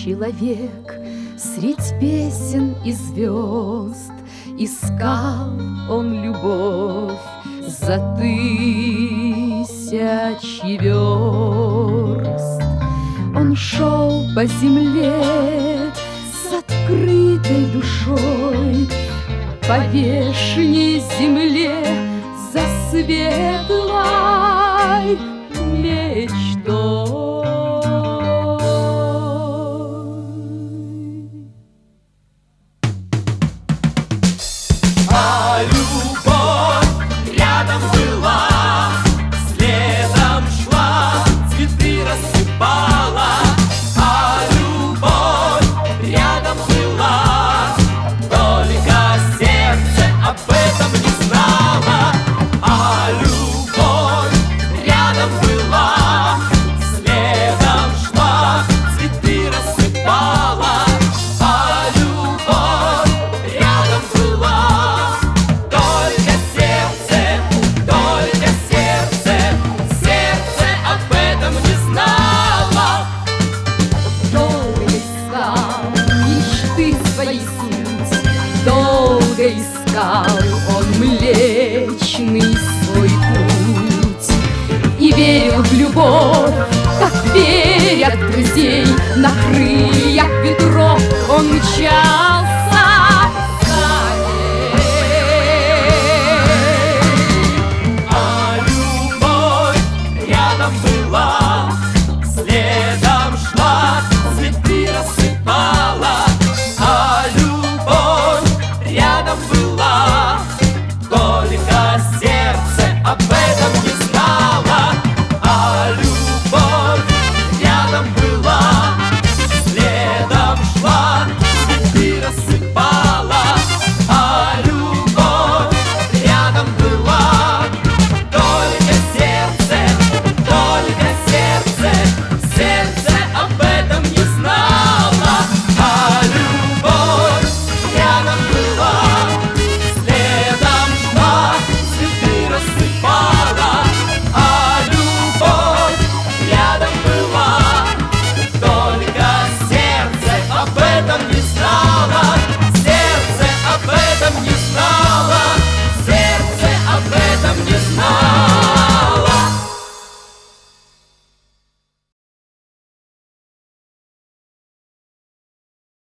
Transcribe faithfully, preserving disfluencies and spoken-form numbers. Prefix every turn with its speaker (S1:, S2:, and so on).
S1: человек средь песен и звезд. Искал он любовь за тысячи верст. Он шел по земле с открытой душой, по вешней земле за светлой мечтой.
S2: А любовь рядом была, следом шла, цветы рассыпала. А любовь рядом была, только сердце об этом не знало. А любовь рядом была, следом шла, цветы рассыпала. А любовь рядом была, только сердце, только сердце, сердце об этом не знало.
S1: Долго искал мечты свои суть, долго искал он Млечный свой путь. И верил в любовь, как верят в друзей. На крыльях ветров он мчался скорей.
S2: А любовь рядом была, следом шла, цветы рассыпала. А любовь рядом была, только сердце об этом